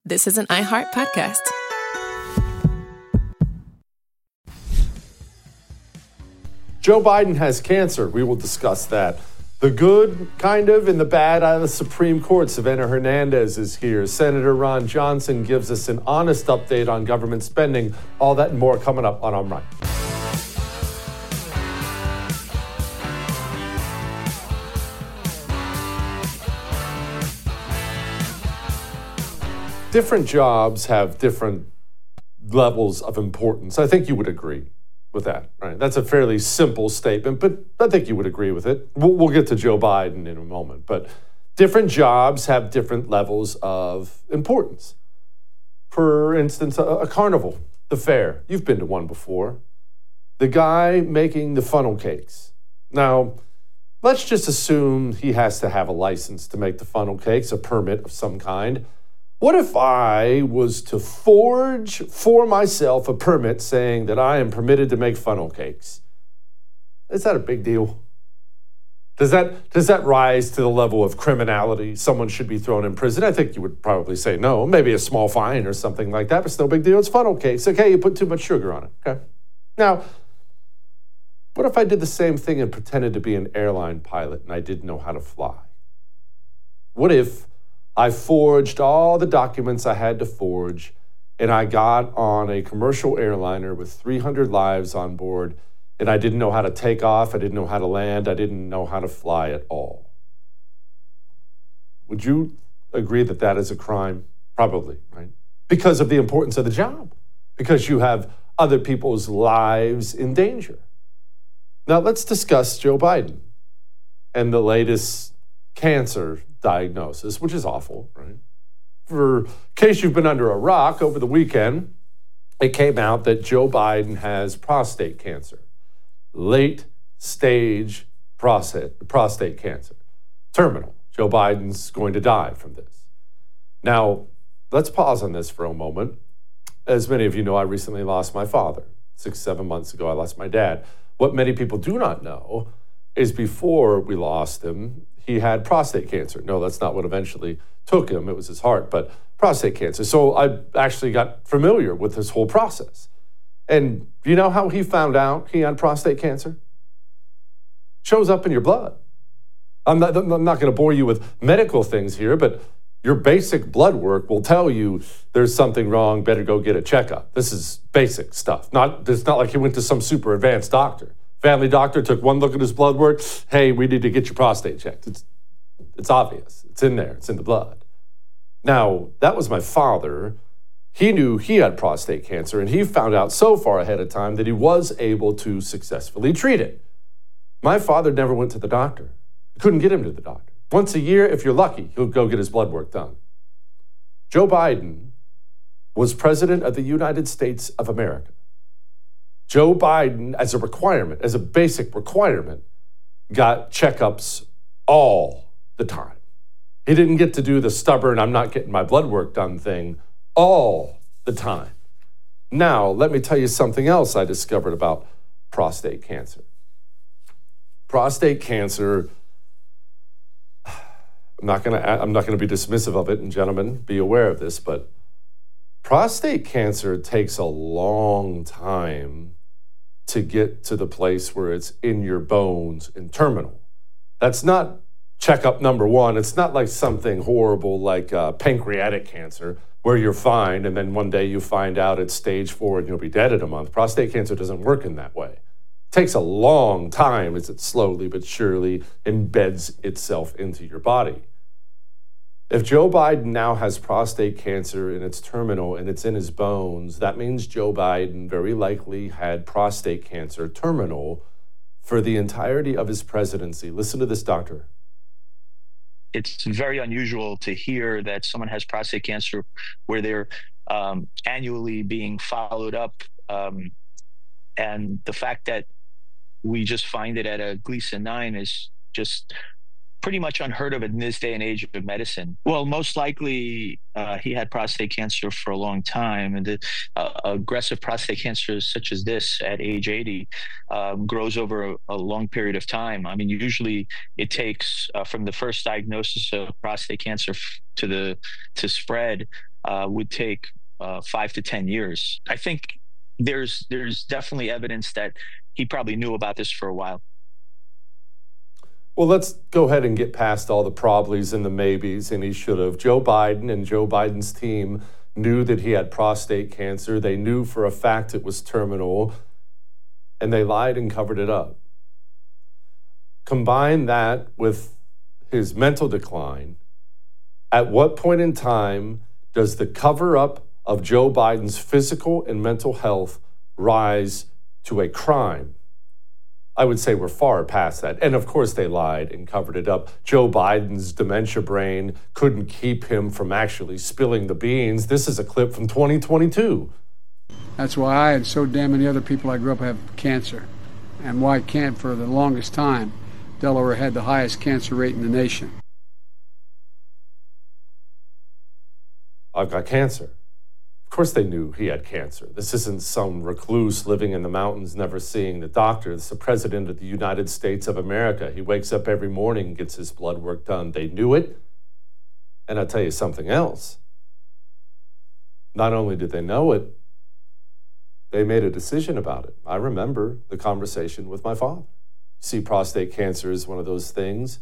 This is an iHeart podcast. Joe Biden has cancer. We will discuss that. The good, kind of, and the bad out of the Supreme Court. Savannah Hernandez is here. Senator Ron Johnson gives us an honest update on government spending. All that and more coming up on I'm Right. Different jobs have different levels of importance. I think you would agree with that, right? That's a fairly simple statement, but I think you would agree with it. We'll get to Joe Biden in a moment, but different jobs have different levels of importance. For instance, a carnival, the fair. You've been to one before. The guy making the funnel cakes. Now, let's just assume he has to have a license to make the funnel cakes, a permit of some kind. What if I was to forge for myself a permit saying that I am permitted to make funnel cakes? Is that a big deal? Does that rise to the level of criminality? Someone should be thrown in prison? I think you would probably say no. Maybe a small fine or something like that, but it's no big deal. It's funnel cakes. Okay, you put too much sugar on it. Okay. Now, what if I did the same thing and pretended to be an airline pilot and I didn't know how to fly? What if I forged all the documents I had to forge, and I got on a commercial airliner with 300 lives on board, and I didn't know how to take off, I didn't know how to land, I didn't know how to fly at all? Would you agree that that is a crime? Probably, right? Because of the importance of the job, because you have other people's lives in danger. Now let's discuss Joe Biden and the latest cancer diagnosis, which is awful, right? For in case you've been under a rock, over the weekend, it came out that Joe Biden has prostate cancer, late stage prostate cancer, terminal. Joe Biden's going to die from this. Now, let's pause on this for a moment. As many of you know, I recently lost my father. 6-7 months ago, I lost my dad. What many people do not know is before we lost him, he had prostate cancer. No, that's not what eventually took him. It was his heart, but prostate cancer. So I actually got familiar with this whole process. And do you know how he found out he had prostate cancer? Shows up in your blood. I'm not going to bore you with medical things here, but your basic blood work will tell you there's something wrong, better go get a checkup. This is basic stuff. It's not like he went to some super advanced doctor. Family doctor took one look at his blood work. Hey, we need to get your prostate checked. It's obvious. It's in there. It's in the blood. Now, that was my father. He knew he had prostate cancer, and he found out so far ahead of time that he was able to successfully treat it. My father never went to the doctor. Couldn't get him to the doctor. Once a year, if you're lucky, he'll go get his blood work done. Joe Biden was president of the United States of America. Joe Biden, as a requirement, as a basic requirement, got checkups all the time. He didn't get to do the stubborn, I'm not getting my blood work done thing all the time. Now, let me tell you something else I discovered about prostate cancer. Prostate cancer, I'm not going to be dismissive of it, and gentlemen, be aware of this, but prostate cancer takes a long time to get to the place where it's in your bones and terminal. That's not checkup number one. It's not like something horrible like pancreatic cancer where you're fine and then one day you find out it's stage 4 and you'll be dead in a month. Prostate cancer doesn't work in that way. It takes a long time as it slowly but surely embeds itself into your body. If Joe Biden now has prostate cancer and it's terminal and it's in his bones, that means Joe Biden very likely had prostate cancer terminal for the entirety of his presidency. Listen to this, doctor. It's very unusual to hear that someone has prostate cancer where they're annually being followed up. And the fact that we just find it at a Gleason 9 is just pretty much unheard of in this day and age of medicine. Well, most likely he had prostate cancer for a long time, and the aggressive prostate cancer such as this at age 80 grows over a long period of time. I mean, usually it takes from the first diagnosis of prostate cancer to spread would take 5 to 10 years. I think there's definitely evidence that he probably knew about this for a while. Well, let's go ahead and get past all the probablys and the maybes, and he should have. Joe Biden and Joe Biden's team knew that he had prostate cancer. They knew for a fact it was terminal, and they lied and covered it up. Combine that with his mental decline. At what point in time does the cover-up of Joe Biden's physical and mental health rise to a crime? I would say we're far past that. And of course they lied and covered it up. Joe Biden's dementia brain couldn't keep him from actually spilling the beans. This is a clip from 2022. That's why I and so damn many other people I grew up have cancer. And why can't, for the longest time, Delaware had the highest cancer rate in the nation. I've got cancer. Of course they knew he had cancer. This isn't some recluse living in the mountains, never seeing the doctor. It's the president of the United States of America. He wakes up every morning and gets his blood work done. They knew it. And I'll tell you something else. Not only did they know it, they made a decision about it. I remember the conversation with my father. See, prostate cancer is one of those things.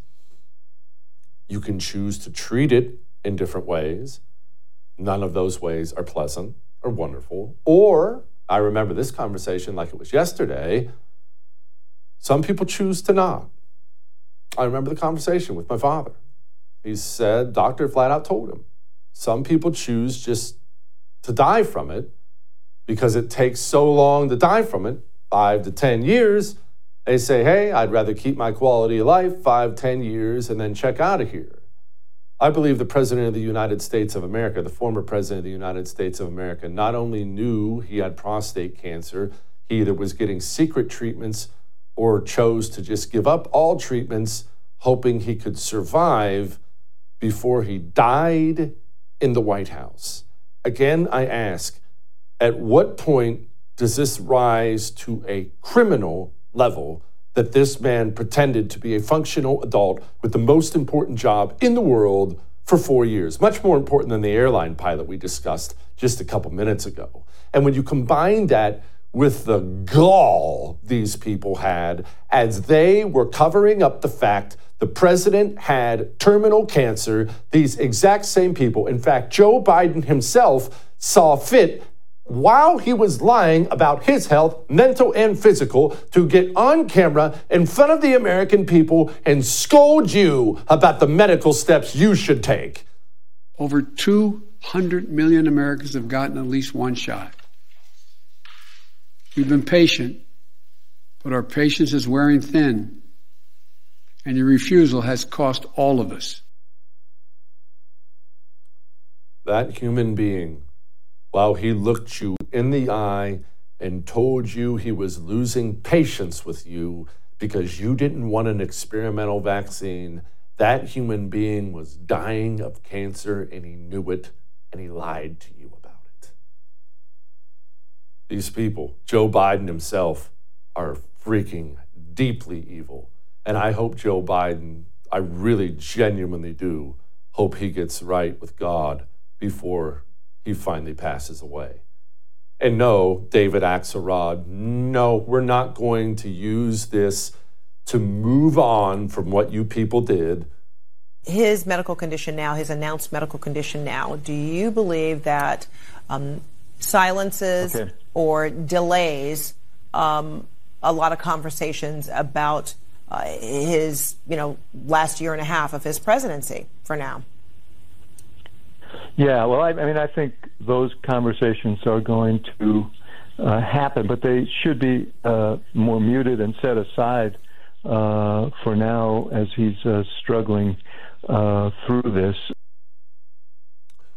You can choose to treat it in different ways. None of those ways are pleasant or wonderful. Or, I remember this conversation like it was yesterday, some people choose to not. I remember the conversation with my father. He said, doctor flat out told him, some people choose just to die from it because it takes so long to die from it, 5 to 10 years. They say, hey, I'd rather keep my quality of life 5, 10 years and then check out of here. I believe the President of the United States of America, the former President of the United States of America, not only knew he had prostate cancer, he either was getting secret treatments or chose to just give up all treatments, hoping he could survive before he died in the White House. Again, I ask, at what point does this rise to a criminal level that this man pretended to be a functional adult with the most important job in the world for 4 years, much more important than the airline pilot we discussed just a couple minutes ago. And when you combine that with the gall these people had as they were covering up the fact the president had terminal cancer, these exact same people, in fact, Joe Biden himself saw fit while he was lying about his health, mental and physical, to get on camera in front of the American people and scold you about the medical steps you should take. Over 200 million Americans have gotten at least one shot. We've been patient, but our patience is wearing thin, and your refusal has cost all of us. That human being, while he looked you in the eye and told you he was losing patience with you because you didn't want an experimental vaccine, that human being was dying of cancer and he knew it and he lied to you about it. These people, Joe Biden himself, are freaking deeply evil. And I hope Joe Biden, I really genuinely do, hope he gets right with God before he finally passes away. And no, David Axelrod, no, we're not going to use this to move on from what you people did. His medical condition now, his announced medical condition now, do you believe that silences or delays a lot of conversations about his, last year and a half of his presidency for now? Yeah, well, I think those conversations are going to happen, but they should be more muted and set aside for now as he's struggling through this.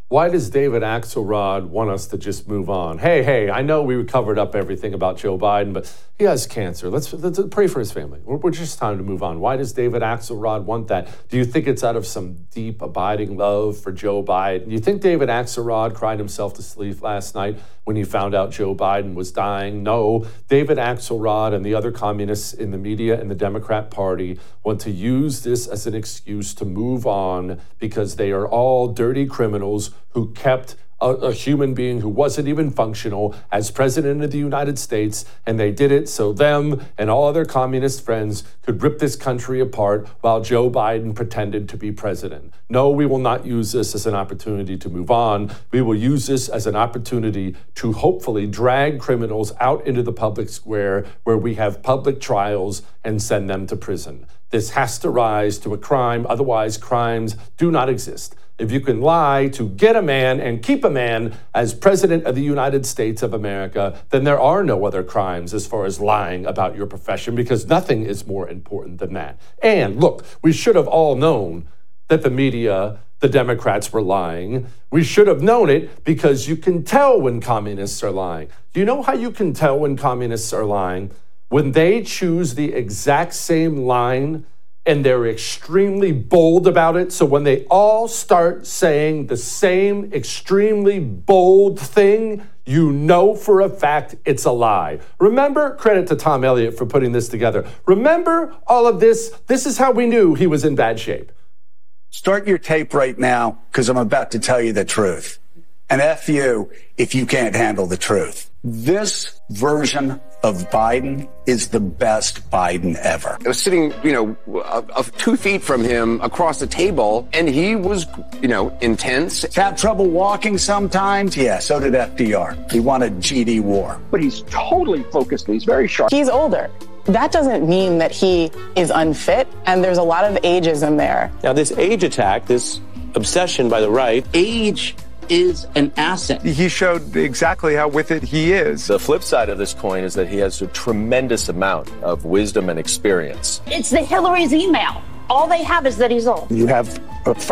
Why does David Axelrod want us to just move on? Hey, I know we covered up everything about Joe Biden, but he has cancer. Let's pray for his family. We're just time to move on. Why does David Axelrod want that? Do you think it's out of some deep, abiding love for Joe Biden? Do you think David Axelrod cried himself to sleep last night when he found out Joe Biden was dying? No, David Axelrod and the other communists in the media and the Democrat Party want to use this as an excuse to move on because they are all dirty criminals who kept a human being who wasn't even functional as president of the United States, and they did it so them and all other communist friends could rip this country apart while Joe Biden pretended to be president. No, we will not use this as an opportunity to move on. We will use this as an opportunity to hopefully drag criminals out into the public square where we have public trials and send them to prison. This has to rise to a crime, otherwise crimes do not exist. If you can lie to get a man and keep a man as president of the United States of America, then there are no other crimes as far as lying about your profession, because nothing is more important than that. And look, we should have all known that the media, the Democrats were lying. We should have known it because you can tell when communists are lying. Do you know how you can tell when communists are lying? When they choose the exact same line and they're extremely bold about it. So when they all start saying the same extremely bold thing, you know for a fact it's a lie. Remember, credit to Tom Elliott for putting this together. Remember all of this? This is how we knew he was in bad shape. Start your tape right now, because I'm about to tell you the truth. And F you if you can't handle the truth. This version of Biden is the best Biden ever. I was sitting, 2 feet from him across the table, and he was, intense. Have trouble walking sometimes? Yeah, so did FDR. He wanted GD war. But he's totally focused. He's very sharp. He's older. That doesn't mean that he is unfit, and there's a lot of ageism there. Now, this age attack, this obsession by the right, age is an asset. He showed exactly how with it he is. The flip side of this coin is that he has a tremendous amount of wisdom and experience. It's the Hillary's email. All they have is that he's old. You have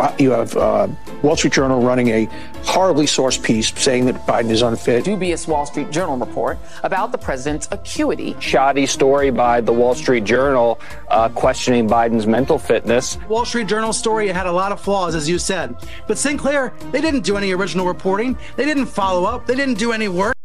Wall Street Journal running a horribly sourced piece saying that Biden is unfit. Dubious Wall Street Journal report about the president's acuity. Shoddy story by the Wall Street Journal questioning Biden's mental fitness. Wall Street Journal story had a lot of flaws, as you said. But Sinclair, they didn't do any original reporting. They didn't follow up. They didn't do any work.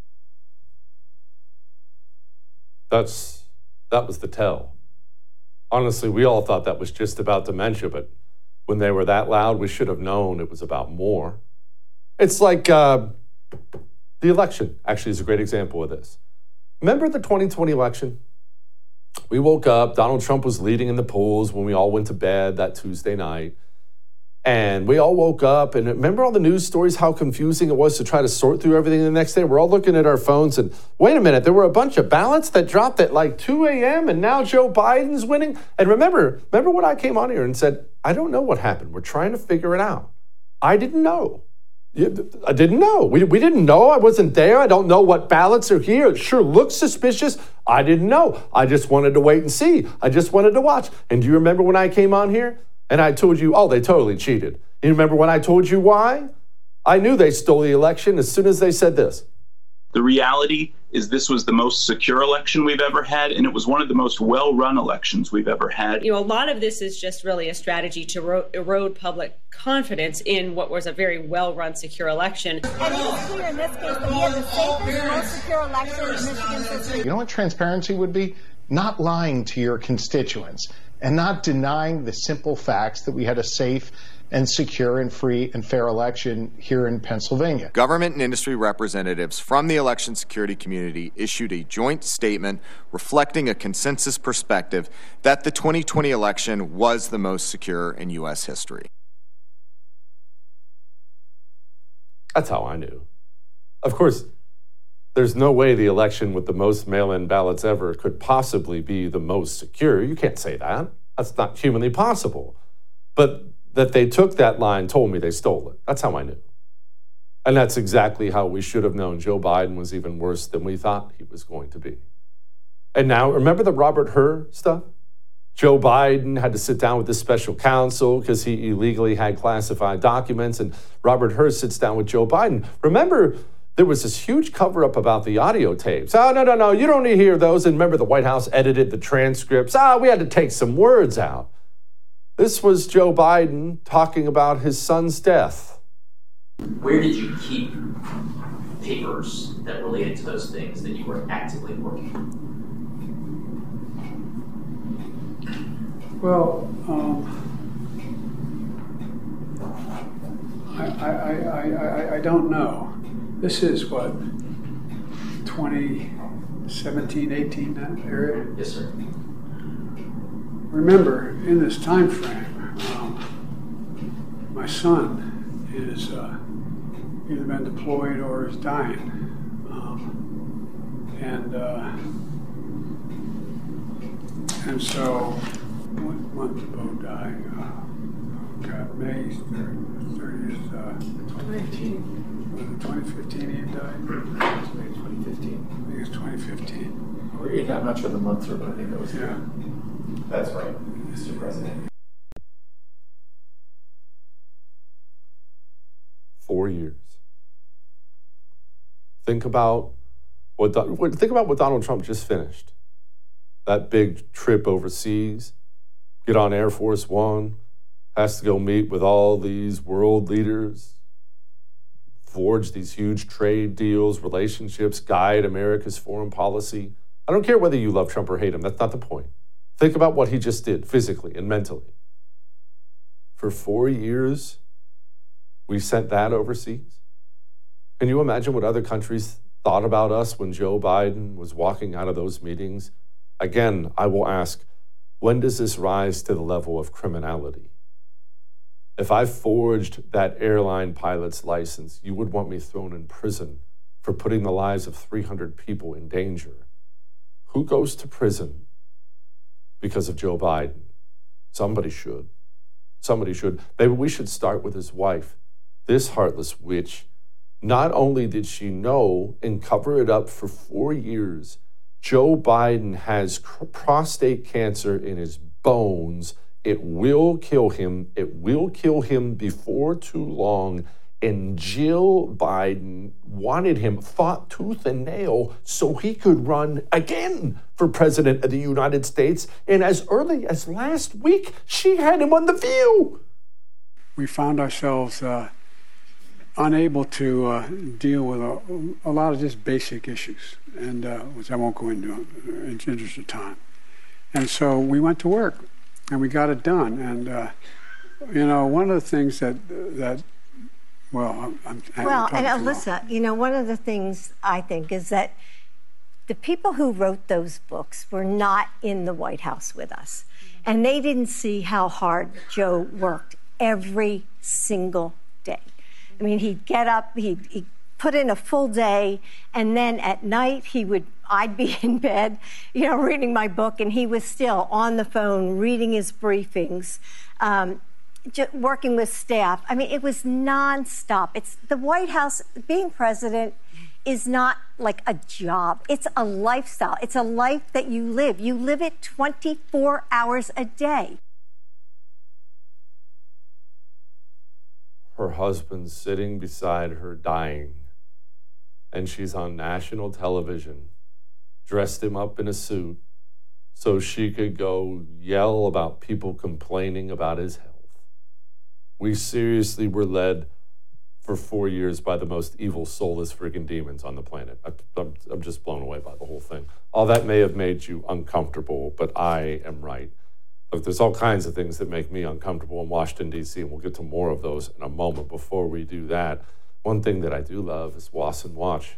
That was the tell. Honestly, we all thought that was just about dementia, but when they were that loud, we should have known it was about more. It's like the election actually is a great example of this. Remember the 2020 election? We woke up, Donald Trump was leading in the polls when we all went to bed that Tuesday night. And we all woke up, and remember all the news stories, how confusing it was to try to sort through everything the next day? We're all looking at our phones, and wait a minute, there were a bunch of ballots that dropped at like 2 a.m., and now Joe Biden's winning? And remember when I came on here and said, I don't know what happened. We're trying to figure it out. I didn't know. I didn't know. We didn't know. I wasn't there. I don't know what ballots are here. It sure looks suspicious. I didn't know. I just wanted to wait and see. I just wanted to watch. And do you remember when I came on here? And I told you, they totally cheated. You remember when I told you why? I knew they stole the election as soon as they said this. The reality is this was the most secure election we've ever had, and it was one of the most well-run elections we've ever had. A lot of this is just really a strategy to erode public confidence in what was a very well-run, secure election. And it is clear in this case that we had the safest, most secure election in Michigan's history. You know what transparency would be? Not lying to your constituents and not denying the simple facts that we had a safe and secure and free and fair election here in Pennsylvania. Government and industry representatives from the election security community issued a joint statement reflecting a consensus perspective that the 2020 election was the most secure in U.S. history. That's how I knew. Of course, there's no way the election with the most mail-in ballots ever could possibly be the most secure. You can't say that. That's not humanly possible. But that they took that line told me they stole it. That's how I knew. And that's exactly how we should have known Joe Biden was even worse than we thought he was going to be. And now, remember the Robert Hur stuff? Joe Biden had to sit down with the special counsel because he illegally had classified documents, and Robert Hur sits down with Joe Biden. Remember, there was this huge cover-up about the audio tapes. Oh, no, you don't need to hear those. And remember, the White House edited the transcripts. We had to take some words out. This was Joe Biden talking about his son's death. Where did you keep papers that related to those things that you were actively working on? Well, I don't know. This is what, 2017, 18, that area? Yes, sir. Remember, in this time frame, my son is either been deployed or is dying. And so, what month did Bo die? May 30th, 2015. Was it 2015 he died? Maybe 2015. I think it's 2015. I'm not sure the months are, but I think that was yeah. That's right, Mr. President. 4 years. Think about what Donald Trump just finished. That big trip overseas, get on Air Force One, has to go meet with all these world leaders, forge these huge trade deals, relationships, guide America's foreign policy. I don't care whether you love Trump or hate him. That's not the point. Think about what he just did physically and mentally. For 4 years, we sent that overseas. Can you imagine what other countries thought about us when Joe Biden was walking out of those meetings? Again, I will ask, when does this rise to the level of criminality? If I forged that airline pilot's license, you would want me thrown in prison for putting the lives of 300 people in danger. Who goes to prison because of Joe Biden? Somebody should. Somebody should. Maybe we should start with his wife. This heartless witch, not only did she know and cover it up for 4 years, Joe Biden has prostate cancer in his bones. It will kill him. It will kill him before too long. And Jill Biden wanted him, fought tooth and nail, so he could run again for president of the United States. And as early as last week, she had him on The View. We found ourselves unable to deal with a lot of just basic issues, and which I won't go into in the interest of time. And so we went to work, and we got it done. And one of the things and Alyssa, one of the things I think is that the people who wrote those books were not in the White House with us, and they didn't see how hard Joe worked every single day. I mean, he'd get up, he'd put in a full day, and then at night I'd be in bed, reading my book, and he was still on the phone reading his briefings, working with staff. I mean, it was nonstop. It's the White House. Being president is not like a job. It's a lifestyle. It's a life that you live. You live it 24 hours a day. Her husband's sitting beside her dying, and she's on national television, dressed him up in a suit so she could go yell about people complaining about his health. We seriously were led for 4 years by the most evil, soulless friggin' demons on the planet. I'm just blown away by the whole thing. All that may have made you uncomfortable, but I am right. Look, there's all kinds of things that make me uncomfortable in Washington, D.C., and we'll get to more of those in a moment. Before we do that, one thing that I do love is Wasson Watch.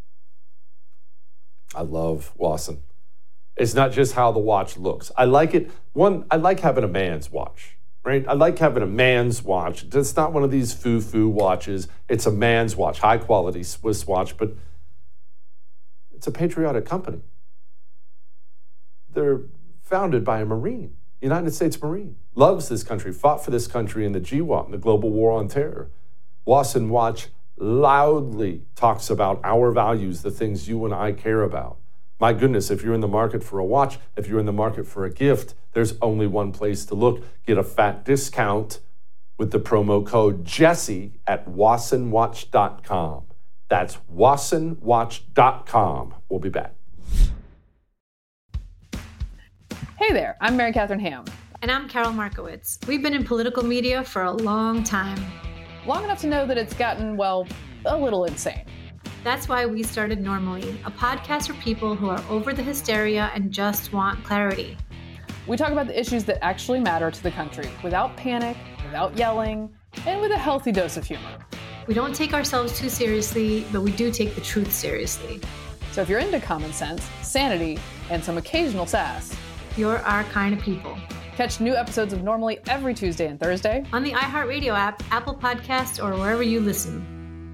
I love Wasson. It's not just how the watch looks. I like it. I like having a man's watch, right? I like having a man's watch. It's not one of these foo-foo watches. It's a man's watch, high-quality Swiss watch, but it's a patriotic company. They're founded by a Marine. United States Marine, loves this country, fought for this country in the GWOT, in the Global War on Terror. Wasson Watch loudly talks about our values, the things you and I care about. My goodness, if you're in the market for a watch, if you're in the market for a gift, there's only one place to look. Get a fat discount with the promo code Jesse at watsonwatch.com. That's watsonwatch.com. We'll be back. Hey there, I'm Mary Catherine Ham. And I'm Carol Markowitz. We've been in political media for a long time. Long enough to know that it's gotten, well, a little insane. That's why we started Normally, a podcast for people who are over the hysteria and just want clarity. We talk about the issues that actually matter to the country without panic, without yelling, and with a healthy dose of humor. We don't take ourselves too seriously, but we do take the truth seriously. So if you're into common sense, sanity, and some occasional sass, you're our kind of people. Catch new episodes of Normally every Tuesday and Thursday on the iHeartRadio app, Apple Podcasts, or wherever you listen.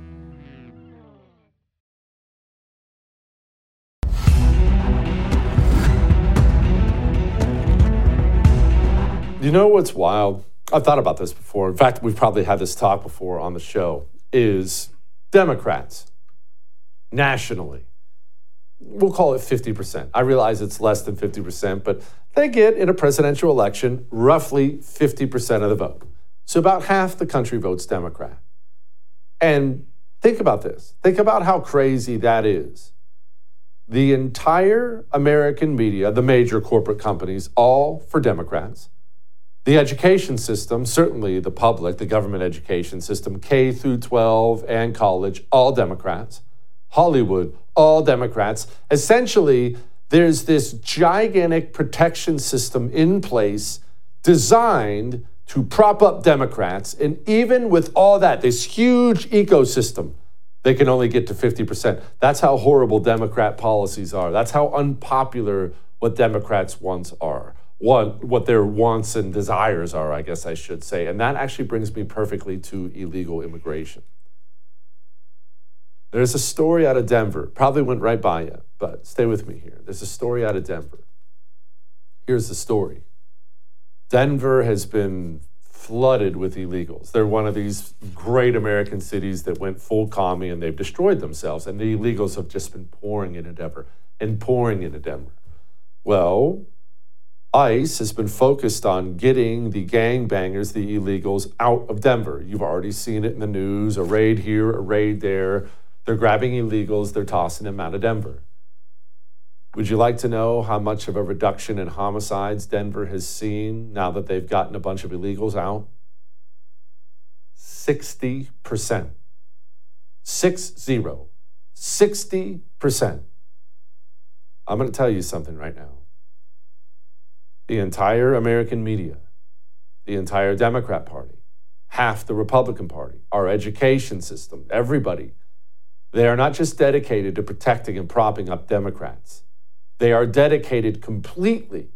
You know what's wild? I've thought about this before. In fact, we've probably had this talk before on the show, is Democrats nationally, we'll call it 50%. I realize it's less than 50%, but they get in a presidential election roughly 50% of the vote. So about half the country votes Democrat. And think about this. Think about how crazy that is. The entire American media, the major corporate companies, all for Democrats. The education system, certainly the public, the government education system, K through 12 and college, all Democrats. Hollywood, all Democrats. Essentially, there's this gigantic protection system in place designed to prop up Democrats. And even with all that, this huge ecosystem, they can only get to 50%. That's how horrible Democrat policies are. That's how unpopular what Democrats wants are. What their wants and desires are, I guess I should say. And that actually brings me perfectly to illegal immigration. There's a story out of Denver. Probably went right by you, but stay with me here. There's a story out of Denver. Here's the story. Denver has been flooded with illegals. They're one of these great American cities that went full commie and they've destroyed themselves. And the illegals have just been pouring into Denver and pouring into Denver. Well, ICE has been focused on getting the gangbangers, the illegals, out of Denver. You've already seen it in the news, a raid here, a raid there. They're grabbing illegals, they're tossing them out of Denver. Would you like to know how much of a reduction in homicides Denver has seen now that they've gotten a bunch of illegals out? 60%. 60%. I'm going to tell you something right now. The entire American media, the entire Democrat Party, half the Republican Party, our education system, everybody, they are not just dedicated to protecting and propping up Democrats. They are dedicated completely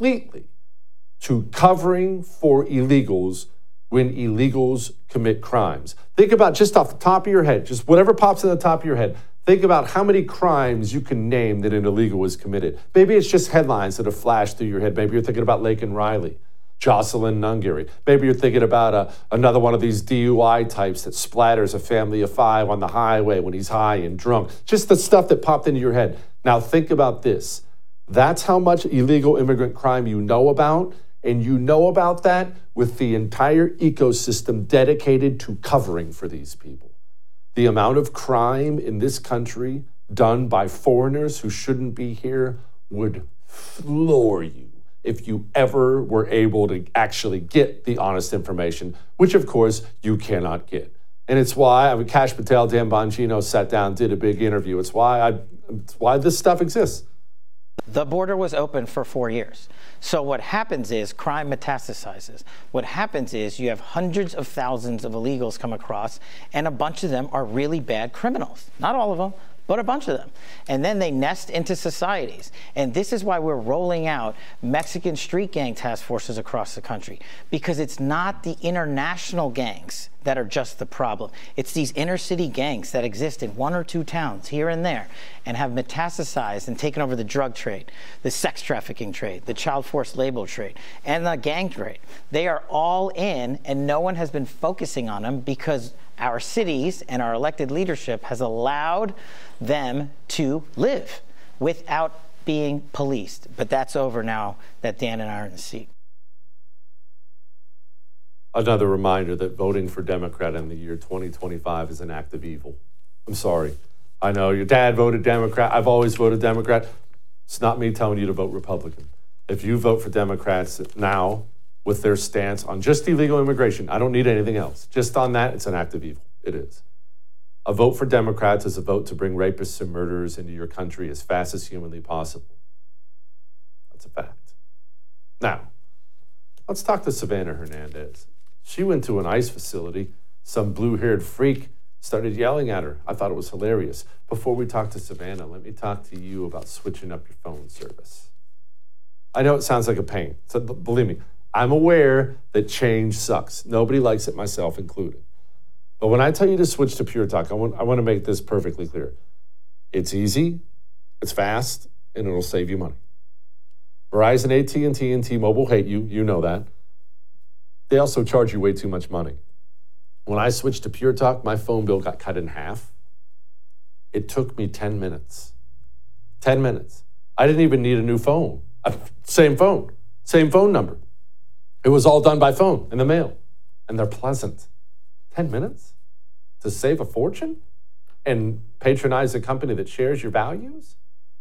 to covering for illegals when illegals commit crimes. Think about, just off the top of your head, just whatever pops in the top of your head, think about how many crimes you can name that an illegal was committed. Maybe it's just headlines that have flashed through your head. Maybe you're thinking about Laken Riley, Jocelyn Nungaray. Maybe you're thinking about another one of these DUI types that splatters a family of 5 on the highway when he's high and drunk. Just the stuff that popped into your head. Now think about this. That's how much illegal immigrant crime you know about, and you know about that with the entire ecosystem dedicated to covering for these people. The amount of crime in this country done by foreigners who shouldn't be here would floor you if you ever were able to actually get the honest information, which of course you cannot get. And it's why Kash Patel, Dan Bongino sat down, did a big interview. It's why this stuff exists. The border was open for 4 years. So what happens is crime metastasizes. What happens is you have hundreds of thousands of illegals come across, and a bunch of them are really bad criminals. Not all of them, but a bunch of them. And then they nest into societies. And this is why we're rolling out Mexican street gang task forces across the country, because it's not the international gangs that are just the problem. It's these inner city gangs that exist in 1 or 2 towns here and there and have metastasized and taken over the drug trade, the sex trafficking trade, the child forced labor trade, and the gang trade. They are all in, and no one has been focusing on them because our cities and our elected leadership has allowed them to live. without being policed. But that's over now that Dan and I are in the seat. Another reminder that voting for Democrat in the year 2025 is an act of evil. I'm sorry. I know your dad voted Democrat. I've always voted Democrat. It's not me telling you to vote Republican. If you vote for Democrats now with their stance on just illegal immigration, I don't need anything else. Just on that, it's an act of evil. It is. A vote for Democrats is a vote to bring rapists and murderers into your country as fast as humanly possible. That's a fact. Now, let's talk to Savannah Hernandez. She went to an ICE facility. Some blue-haired freak started yelling at her. I thought it was hilarious. Before we talk to Savannah, let me talk to you about switching up your phone service. I know it sounds like a pain. So believe me, I'm aware that change sucks. Nobody likes it, myself included. But when I tell you to switch to Pure Talk, I want to make this perfectly clear. It's easy, it's fast, and it'll save you money. Verizon, AT&T, and T-Mobile hate you. You know that. They also charge you way too much money. When I switched to Pure Talk, my phone bill got cut in half. It took me 10 minutes. 10 minutes. I didn't even need a new phone. Same phone number. It was all done by phone in the mail. And they're pleasant. 10 minutes to save a fortune and patronize a company that shares your values?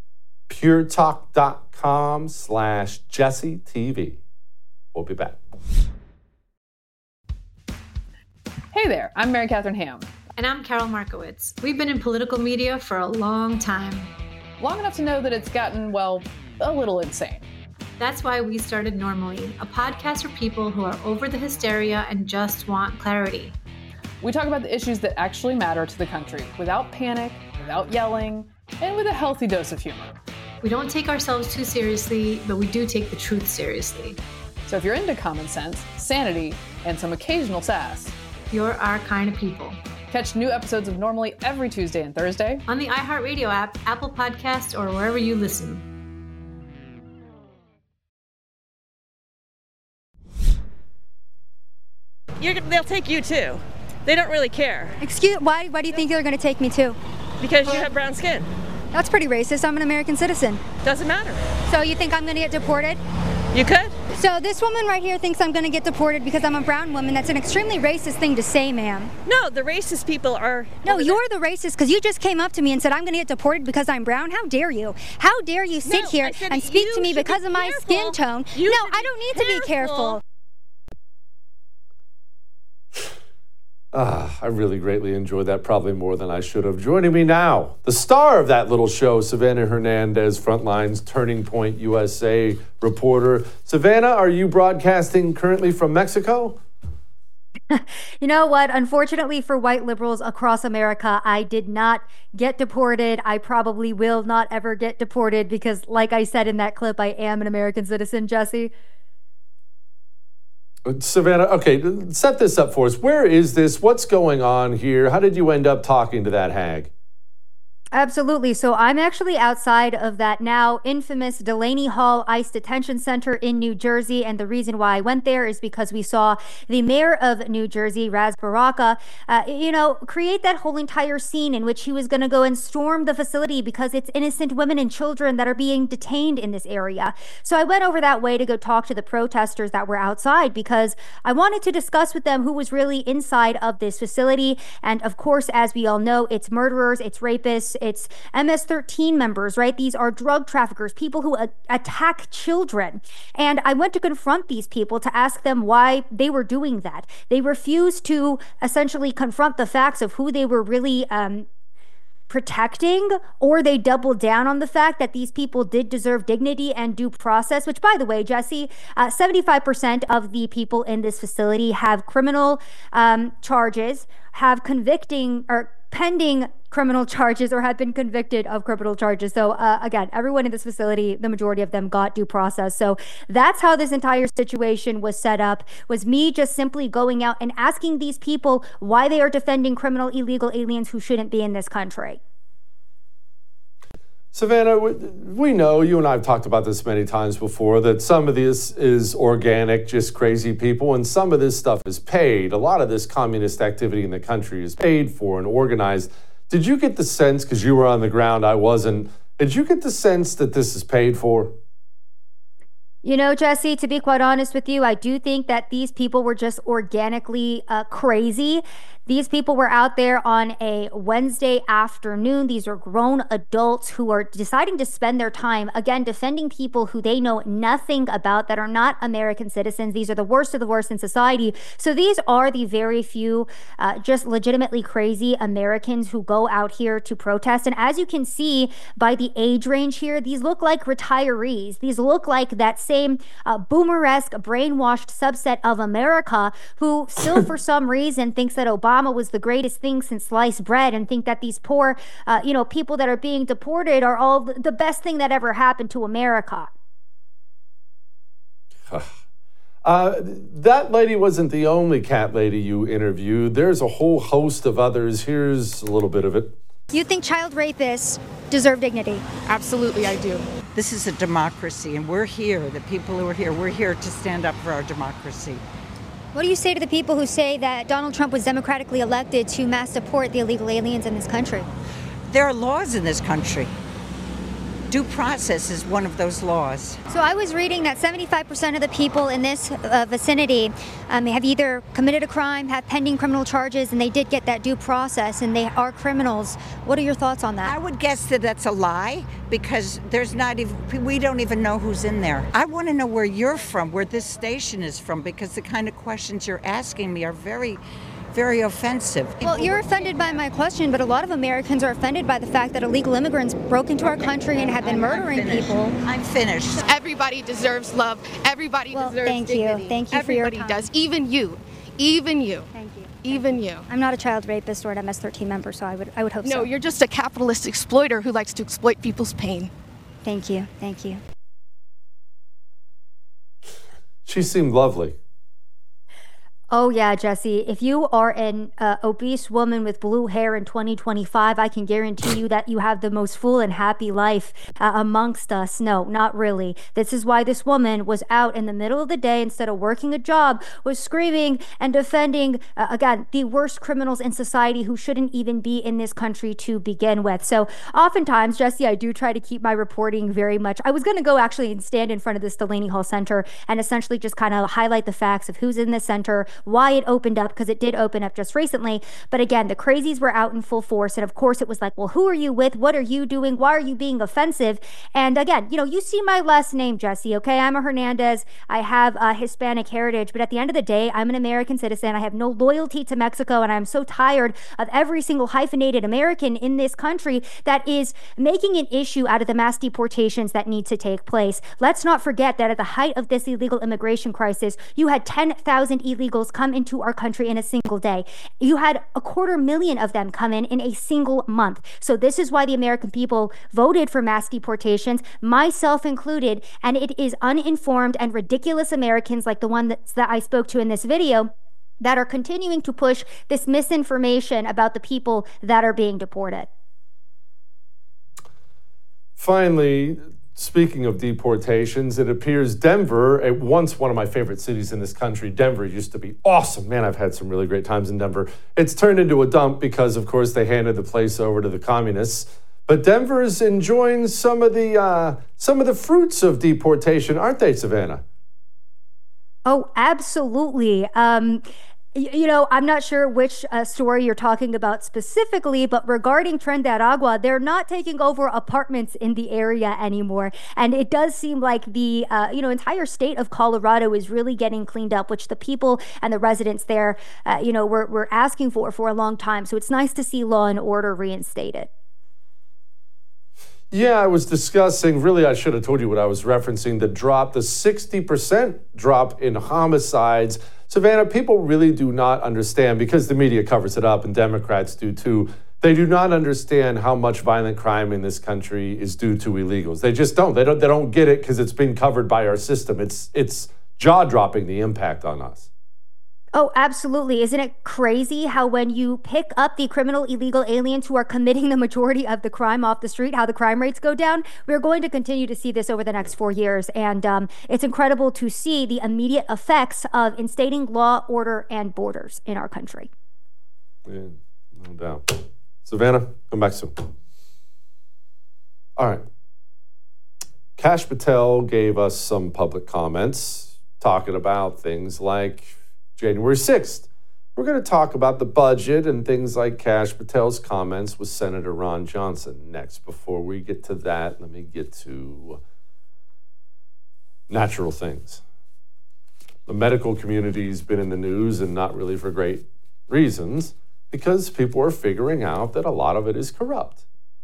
puretalk.com/JesseTV. We'll be back. Hey there, I'm Mary Catherine Ham. And I'm Carol Markowitz. We've been in political media for a long time. Long enough to know that it's gotten, well, a little insane. That's why we started Normally, a podcast for people who are over the hysteria and just want clarity. We talk about the issues that actually matter to the country without panic, without yelling, and with a healthy dose of humor. We don't take ourselves too seriously, but we do take the truth seriously. So if you're into common sense, sanity, and some occasional sass, you're our kind of people. Catch new episodes of Normally every Tuesday and Thursday on the iHeartRadio app, Apple Podcasts, or wherever you listen. They'll take you too. They don't really care. Why do you think they're going to take me too? Because you have brown skin. That's pretty racist. I'm an American citizen. Doesn't matter. So you think I'm going to get deported? You could. So this woman right here thinks I'm going to get deported because I'm a brown woman. That's an extremely racist thing to say, ma'am. No, the racist people are... No, you're the racist because you just came up to me and said I'm going to get deported because I'm brown. How dare you? How dare you sit here and speak to me because of my skin tone? No, I don't need to be careful. I really greatly enjoyed that, probably more than I should have. Joining me now, the star of that little show, Savannah Hernandez, Frontline's Turning Point USA reporter. Savannah, are you broadcasting currently from Mexico? You know what? Unfortunately for white liberals across America, I did not get deported. I probably will not ever get deported because, like I said in that clip, I am an American citizen, Jesse. Savannah, okay, set this up for us. Where is this? What's going on here? How did you end up talking to that hag? Absolutely. So I'm actually outside of that now infamous Delaney Hall ICE Detention Center in New Jersey. And the reason why I went there is because we saw the mayor of New Jersey, Ras Baraka, create that whole entire scene in which he was going to go and storm the facility because it's innocent women and children that are being detained in this area. So I went over that way to go talk to the protesters that were outside because I wanted to discuss with them who was really inside of this facility. And of course, as we all know, it's murderers, it's rapists, it's MS-13 members, right? These are drug traffickers, people who attack children. And I went to confront these people to ask them why they were doing that. They refused to essentially confront the facts of who they were really protecting, or they doubled down on the fact that these people did deserve dignity and due process, which, by the way, Jesse, 75% of the people in this facility have criminal charges, have pending criminal charges, or have been convicted of criminal charges. So again, everyone in this facility, the majority of them got due process. So that's how this entire situation was set up, was me just simply going out and asking these people why they are defending criminal illegal aliens who shouldn't be in this country. Savannah, we know, you and I have talked about this many times before, that some of this is organic, just crazy people, and some of this stuff is paid. A lot of this communist activity in the country is paid for and organized. Did you get the sense, because you were on the ground, I wasn't, Did you get the sense that this is paid for? You know, Jesse, to be quite honest with you, I do think that these people were just organically crazy. These people were out there on a Wednesday afternoon. These are grown adults who are deciding to spend their time, again, defending people who they know nothing about, that are not American citizens. These are the worst of the worst in society. So these are the very few just legitimately crazy Americans who go out here to protest. And as you can see by the age range here, these look like retirees. These look like that same boomer-esque brainwashed subset of America who still for some reason thinks that Obama was the greatest thing since sliced bread, and think that these poor people that are being deported are all the best thing that ever happened to America. That lady wasn't the only cat lady you interviewed. There's a whole host of others. Here's a little bit of it. You think child rapists deserve dignity? Absolutely, I do. This is a democracy, and we're here, the people who are here, we're here to stand up for our democracy. What do you say to the people who say that Donald Trump was democratically elected to mass deport the illegal aliens in this country? There are laws in this country. Due process is one of those laws. So I was reading that 75% of the people in this vicinity have either committed a crime, have pending criminal charges, and they did get that due process, and they are criminals. What are your thoughts on that? I would guess that that's a lie, because we don't even know who's in there. I want to know where you're from, where this station is from, because the kind of questions you're asking me are very offensive. Well, you're offended by my question, but a lot of Americans are offended by the fact that illegal immigrants broke into our country and have been murdering people. I'm finished. Everybody deserves love. Everybody deserves dignity. Thank you for your time. Everybody does. Even you. Even you. Thank you. Even you. I'm not a child rapist or an MS-13 member, so I would hope so. No, you're just a capitalist exploiter who likes to exploit people's pain. Thank you. Thank you. She seemed lovely. Oh, yeah, Jesse. If you are an obese woman with blue hair in 2025, I can guarantee you that you have the most full and happy life amongst us. No, not really. This is why this woman was out in the middle of the day, instead of working a job, was screaming and defending, again, the worst criminals in society who shouldn't even be in this country to begin with. So oftentimes, Jesse, I do try to keep my reporting very much. I was going to go actually and stand in front of this Delaney Hall Center and essentially just kind of highlight the facts of who's in the center, why it opened up, because it did open up just recently. But again, the crazies were out in full force. And of course, it was like, well, who are you with? What are you doing? Why are you being offensive? And again, you see my last name, Jesse, okay? I'm a Hernandez. I have a Hispanic heritage. But at the end of the day, I'm an American citizen. I have no loyalty to Mexico. And I'm so tired of every single hyphenated American in this country that is making an issue out of the mass deportations that need to take place. Let's not forget that at the height of this illegal immigration crisis, you had 10,000 illegals come into our country in a single day. You had 250,000 of them come in a single month. So this is why the American people voted for mass deportations, myself included, and it is uninformed and ridiculous Americans like the one that I spoke to in this video that are continuing to push this misinformation about the people that are being deported. Finally, speaking of deportations, it appears Denver, once one of my favorite cities in this country, Denver used to be awesome. Man, I've had some really great times in Denver. It's turned into a dump because, of course, they handed the place over to the communists. But Denver is enjoying some of the fruits of deportation, aren't they, Savannah? Oh, absolutely. I'm not sure which story you're talking about specifically, but regarding Tren de Aragua, they're not taking over apartments in the area anymore. And it does seem like the, entire state of Colorado is really getting cleaned up, which the people and the residents there, were asking for a long time. So it's nice to see law and order reinstated. Yeah, I was discussing, really, I should have told you what I was referencing, the 60% drop in homicides. Savannah, people really do not understand, because the media covers it up and Democrats do too. They do not understand how much violent crime in this country is due to illegals. They just don't. They don't get it because it's been covered by our system. It's jaw-dropping, the impact on us. Oh, absolutely. Isn't it crazy how when you pick up the criminal illegal aliens who are committing the majority of the crime off the street, how the crime rates go down? We're going to continue to see this over the next 4 years. And it's incredible to see the immediate effects of instating law, order, and borders in our country. Yeah, no doubt. Savannah, come back soon. All right. Kash Patel gave us some public comments talking about things like January 6th. We're going to talk about the budget and things like Kash Patel's comments with Senator Ron Johnson next. Before we get to that, let me get to natural things. The medical community's been in the news, and not really for great reasons, because people are figuring out that a lot of it is corrupt.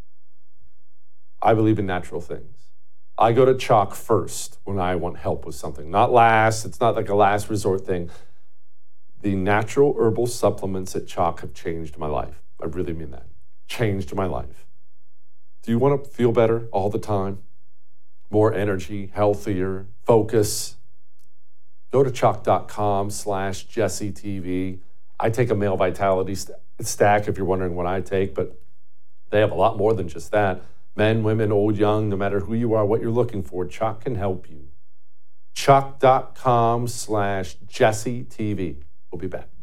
I believe in natural things. I go to CHOC first when I want help with something, not last. It's not like a last resort thing. The natural herbal supplements at CHOC have changed my life. I really mean that. Changed my life. Do you want to feel better all the time? More energy, healthier, focus? Go to CHOC.com/JesseTV. I take a male vitality stack if you're wondering what I take, but they have a lot more than just that. Men, women, old, young, no matter who you are, what you're looking for, CHOC can help you. CHOC.com/JesseTV. We'll be back.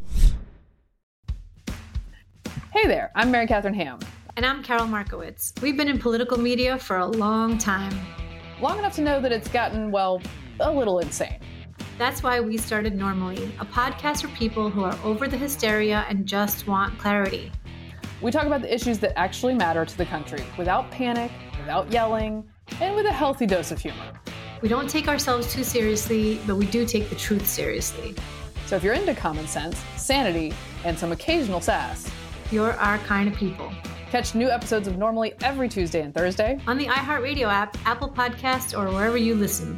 Hey there, I'm Mary Catherine Ham. And I'm Carol Markowitz. We've been in political media for a long time. Long enough to know that it's gotten, well, a little insane. That's why we started Normally, a podcast for people who are over the hysteria and just want clarity. We talk about the issues that actually matter to the country without panic, without yelling, and with a healthy dose of humor. We don't take ourselves too seriously, but we do take the truth seriously. So if you're into common sense, sanity, and some occasional sass, you're our kind of people. Catch new episodes of Normally every Tuesday and Thursday on the iHeartRadio app, Apple Podcasts, or wherever you listen.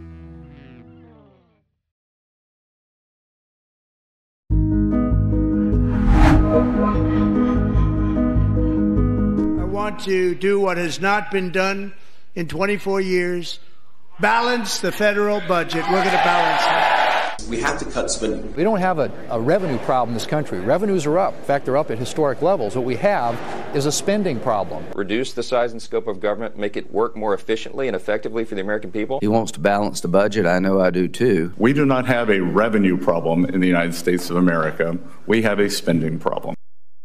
I want to do what has not been done in 24 years, balance the federal budget. We're going to balance it. We have to cut spending. We don't have a revenue problem in this country. Revenues are up. In fact, they're up at historic levels. What we have is a spending problem. Reduce the size and scope of government, make it work more efficiently and effectively for the American people. He wants to balance the budget. I know I do too. We do not have a revenue problem in the United States of America. We have a spending problem.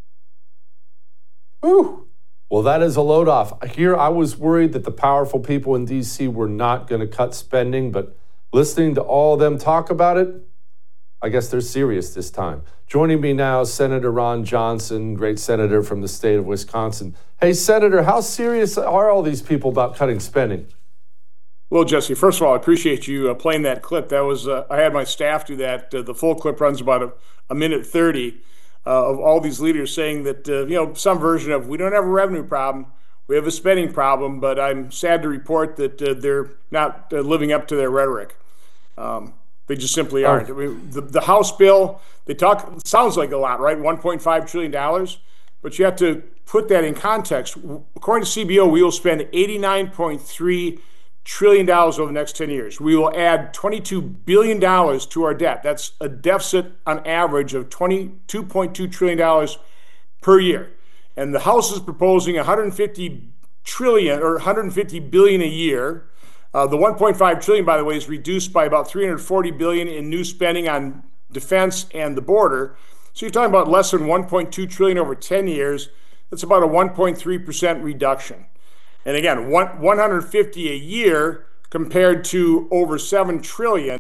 Ooh. Well, that is a load off. Here, I was worried that the powerful people in D.C. were not going to cut spending, but listening to all of them talk about it, I guess they're serious this time. Joining me now, Senator Ron Johnson, great senator from the state of Wisconsin. Hey, Senator, how serious are all these people about cutting spending? Well, Jesse, first of all, I appreciate you playing that clip. That was I had my staff do that. The full clip runs about a minute 30 of all these leaders saying that, some version of we don't have a revenue problem. We have a spending problem, but I'm sad to report that they're not living up to their rhetoric. They just simply aren't. I mean, the House bill, sounds like a lot, right? $1.5 trillion. But you have to put that in context. According to CBO, we will spend $89.3 trillion over the next 10 years. We will add $22 billion to our debt. That's a deficit on average of $22.2 trillion per year. And the House is proposing $150 billion a year. The $1.5 trillion, by the way, is reduced by about $340 billion in new spending on defense and the border. So you're talking about less than $1.2 trillion over 10 years. That's about a 1.3% reduction. And again, $150 a year compared to over $7 trillion.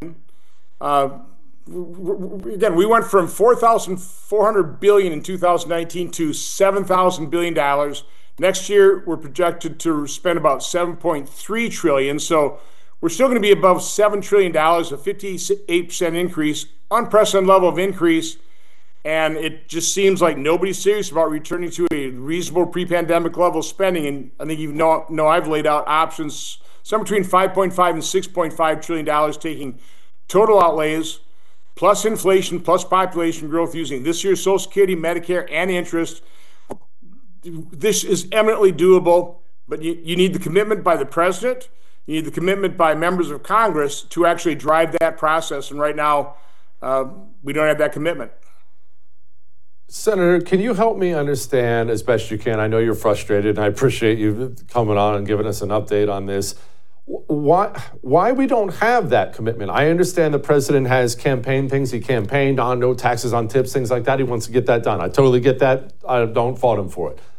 Again, we went from $4,400 billion in 2019 to $7,000 billion. Next year, we're projected to spend about $7.3 trillion. So we're still going to be above $7 trillion, a 58% increase, unprecedented level of increase. And it just seems like nobody's serious about returning to a reasonable pre-pandemic level of spending. And I think you know I've laid out options, somewhere between $5.5 and $6.5 trillion, taking total outlays, plus inflation, plus population growth using this year's Social Security, Medicare, and interest. This is eminently doable, but you need the commitment by the president. You need the commitment by members of Congress to actually drive that process. And right now, we don't have that commitment. Senator, can you help me understand as best you can? I know you're frustrated, and I appreciate you coming on and giving us an update on this. Why we don't have that commitment? I understand the president has campaign things. He campaigned on no taxes on tips, things like that. He wants to get that done. I totally get that. I don't fault him for it.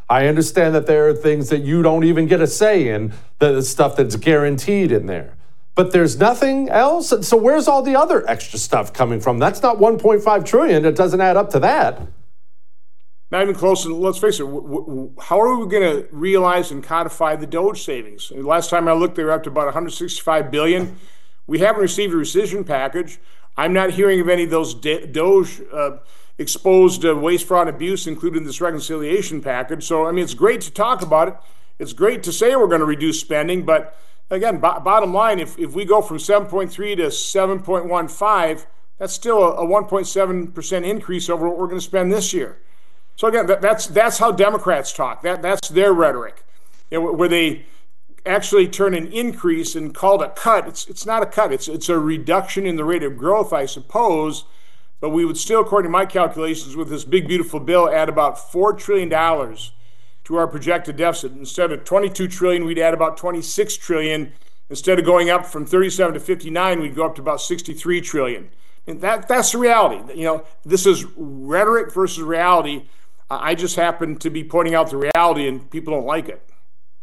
I understand that there are things that you don't even get a say in, the stuff that's guaranteed in there. But there's nothing else. So where's all the other extra stuff coming from? That's not $1.5 trillion. It doesn't add up to that. Not even close. And let's face it, how are we going to realize and codify the DOGE savings? And last time I looked, they were up to about $165 billion. We haven't received a rescission package. I'm not hearing of any of those DOGE exposed waste, fraud, and abuse included in this reconciliation package. So, I mean, it's great to talk about it. It's great to say we're going to reduce spending. But again, bottom line, if we go from 7.3 to 7.15, that's still a 1.7% increase over what we're going to spend this year. So again, that's how Democrats talk. That's their rhetoric, where they actually turn an increase and call it a cut. It's not a cut. It's a reduction in the rate of growth, I suppose. But we would still, according to my calculations, with this big, beautiful bill, add about $4 trillion to our projected deficit. Instead of $22 trillion, we'd add about $26 trillion. Instead of going up from 37 to 59, we'd go up to about $63 trillion. And that's the reality. This is rhetoric versus reality. I just happen to be pointing out the reality, and people don't like it.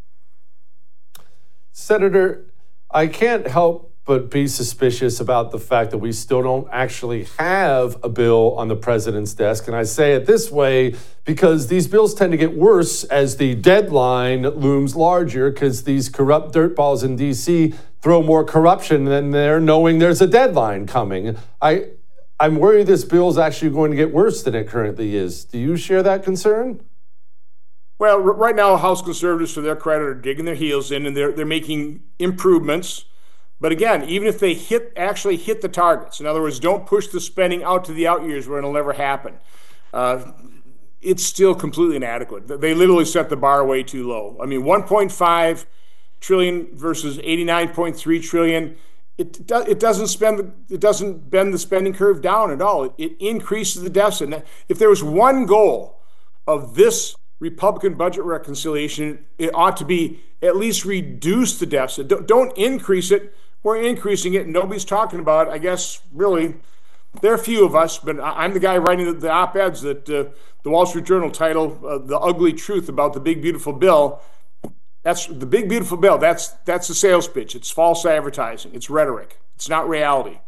Senator, I can't help but be suspicious about the fact that we still don't actually have a bill on the president's desk. And I say it this way because these bills tend to get worse as the deadline looms larger, because these corrupt dirtballs in D.C. throw more corruption than they're knowing there's a deadline coming. I'm worried this bill is actually going to get worse than it currently is. Do you share that concern? Well, right now, House conservatives, to their credit, are digging their heels in, and they're making improvements. But again, even if they actually hit the targets, in other words, don't push the spending out to the out years where it'll never happen, it's still completely inadequate. They literally set the bar way too low. I mean, 1.5 trillion versus 89.3 trillion. It doesn't bend the spending curve down at all. It increases the deficit. Now, if there was one goal of this Republican budget reconciliation, it ought to be at least reduce the deficit. Don't increase it. We're increasing it, and nobody's talking about it. I guess, really, there are a few of us, but I'm the guy writing the op-eds that the Wall Street Journal title, The Ugly Truth About the Big Beautiful Bill. That's the big, beautiful bill. That's a sales pitch. It's false advertising. It's rhetoric. It's not reality.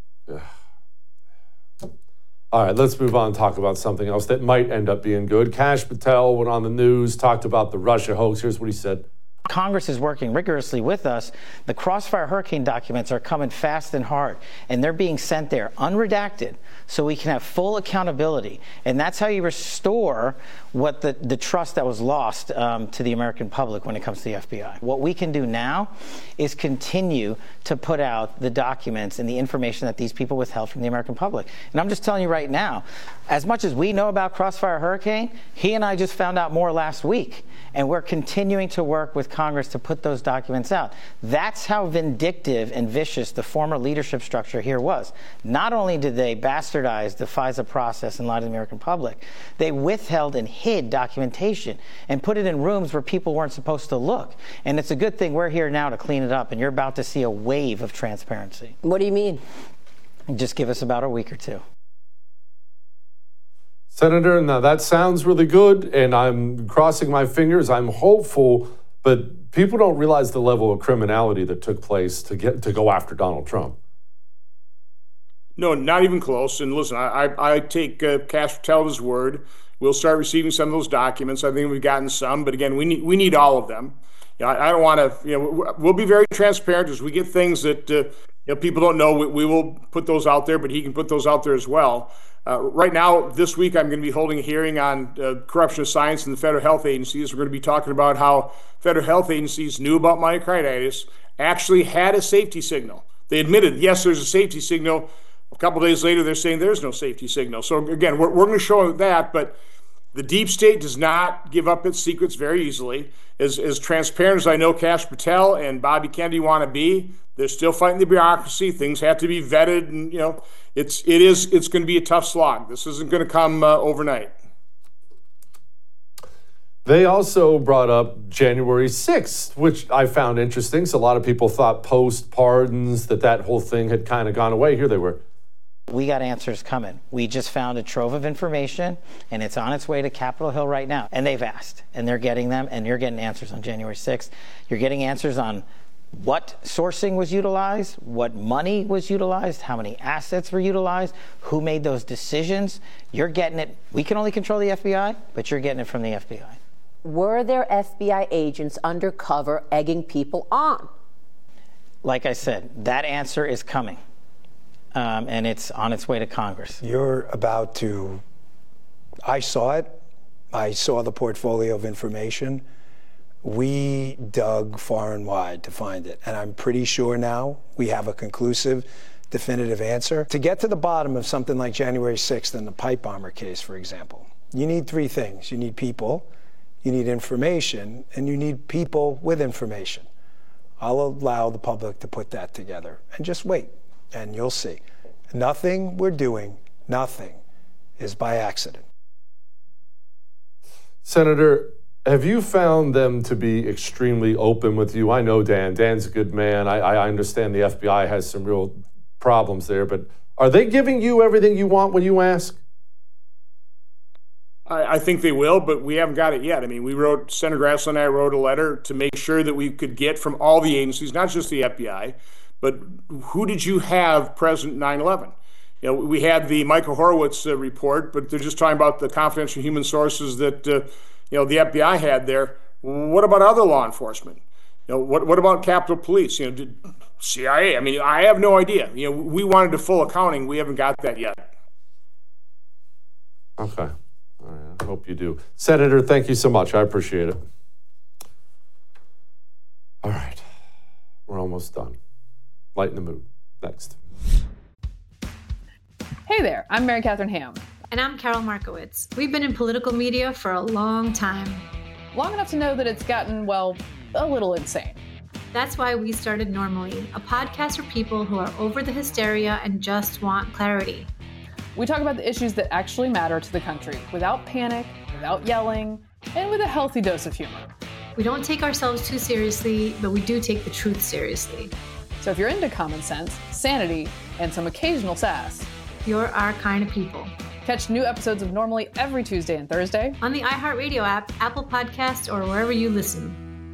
All right, let's move on and talk about something else that might end up being good. Kash Patel went on the news, talked about the Russia hoax. Here's what he said. Congress is working rigorously with us. The Crossfire Hurricane documents are coming fast and hard, and they're being sent there unredacted so we can have full accountability. And that's how you restore what the trust that was lost to the American public when it comes to the FBI. What we can do now is continue to put out the documents and the information that these people withheld from the American public. And I'm just telling you right now, as much as we know about Crossfire Hurricane, he and I just found out more last week. And we're continuing to work with Congress to put those documents out. That's how vindictive and vicious the former leadership structure here was. Not only did they bastardize the FISA process and lie to the American public, they withheld and hid documentation and put it in rooms where people weren't supposed to look. And it's a good thing we're here now to clean it up, and you're about to see a wave of transparency. What do you mean? Just give us about a week or two. Senator, now that sounds really good, and I'm crossing my fingers. I'm hopeful, but people don't realize the level of criminality that took place to go after Donald Trump. No, not even close. And listen, I take Kash Patel's word. We'll start receiving some of those documents. I think we've gotten some, but again, we need all of them. I don't want to. We'll be very transparent as we get things that people don't know. We will put those out there, but he can put those out there as well. Right now, this week, I'm going to be holding a hearing on corruption of science in the federal health agencies. We're going to be talking about how federal health agencies knew about myocarditis, actually had a safety signal. They admitted, yes, there's a safety signal. A couple days later, they're saying there's no safety signal. So again, we're going to show that, but the deep state does not give up its secrets very easily. As transparent as I know Kash Patel and Bobby Kennedy want to be, they're still fighting the bureaucracy. Things have to be vetted, and it's going to be a tough slog. This isn't going to come overnight. They also brought up January 6th, which I found interesting. So a lot of people thought post-pardons that whole thing had kind of gone away. Here they were. We got answers coming. We just found a trove of information, and it's on its way to Capitol Hill right now. And they've asked, and they're getting them, and you're getting answers on January 6th. You're getting answers on what sourcing was utilized, what money was utilized, how many assets were utilized, who made those decisions. You're getting it. We can only control the FBI, but you're getting it from the FBI. Were there FBI agents undercover egging people on? Like I said, that answer is coming. And it's on its way to Congress. You're about to, I saw it. I saw the portfolio of information. We dug far and wide to find it. And I'm pretty sure now we have a conclusive, definitive answer. To get to the bottom of something like January 6th and the pipe bomber case, for example, you need three things. You need people, you need information, and you need people with information. I'll allow the public to put that together and just wait. And you'll see. Nothing we're doing, nothing is by accident. Senator, have you found them to be extremely open with you? I know Dan. Dan's a good man. I understand the FBI has some real problems there, but are they giving you everything you want when you ask? I think they will, but we haven't got it yet. I mean, Senator Grassley and I wrote a letter to make sure that we could get from all the agencies, not just the FBI, but who did you have present 9/11? You know, we had the Michael Horowitz report, but they're just talking about the confidential human sources that the FBI had there. What about other law enforcement? You know, what about Capitol Police? You know, CIA? I mean, I have no idea. You know, we wanted a full accounting. We haven't got that yet. Okay. All right. I hope you do. Senator, thank you so much. I appreciate it. All right. We're almost done. Lighten the mood. Next. Hey there, I'm Mary Catherine Ham. And I'm Carol Markowitz. We've been in political media for a long time. Long enough to know that it's gotten, well, a little insane. That's why we started Normally, a podcast for people who are over the hysteria and just want clarity. We talk about the issues that actually matter to the country without panic, without yelling, and with a healthy dose of humor. We don't take ourselves too seriously, but we do take the truth seriously. So if you're into common sense, sanity, and some occasional sass, you're our kind of people. Catch new episodes of Normally every Tuesday and Thursday on the iHeartRadio app, Apple Podcasts, or wherever you listen.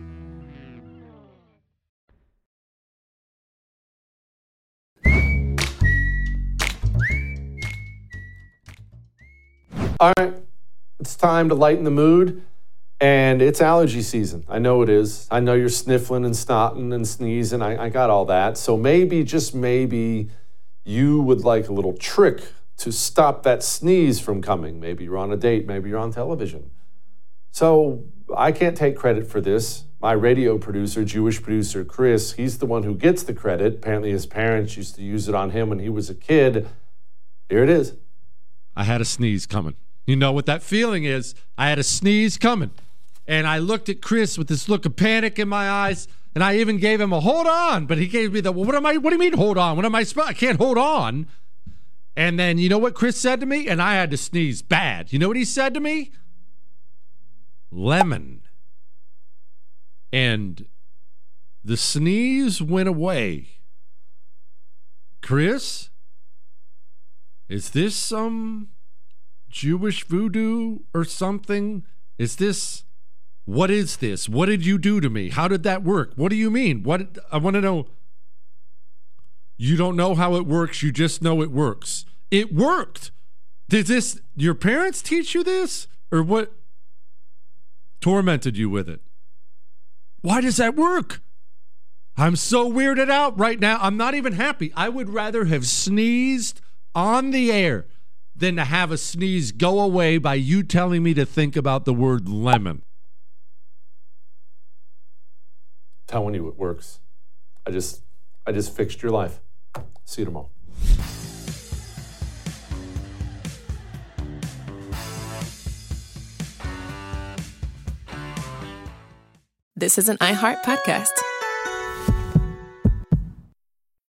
All right, it's time to lighten the mood. And it's allergy season. I know it is. I know you're sniffling and snotting and sneezing. I got all that. So maybe, just maybe, you would like a little trick to stop that sneeze from coming. Maybe you're on a date. Maybe you're on television. So I can't take credit for this. My radio producer, Jewish producer Chris, he's the one who gets the credit. Apparently his parents used to use it on him when he was a kid. Here it is. I had a sneeze coming. You know what that feeling is. I had a sneeze coming. And I looked at Chris with this look of panic in my eyes, and I even gave him a hold on, but he gave me the, well, what do you mean hold on? What am I I can't hold on. And then you know what Chris said to me? And I had to sneeze bad. You know what he said to me? Lemon. And the sneeze went away. Chris, is this some Jewish voodoo or something? Is this... What is this? What did you do to me? How did that work? What do you mean? What? I want to know. You don't know how it works. You just know it works. It worked. Did this, your parents teach you this? Or what tormented you with it? Why does that work? I'm so weirded out right now. I'm not even happy. I would rather have sneezed on the air than to have a sneeze go away by you telling me to think about the word lemon. Telling you it works. I just fixed your life. See you tomorrow. This is an iHeart podcast.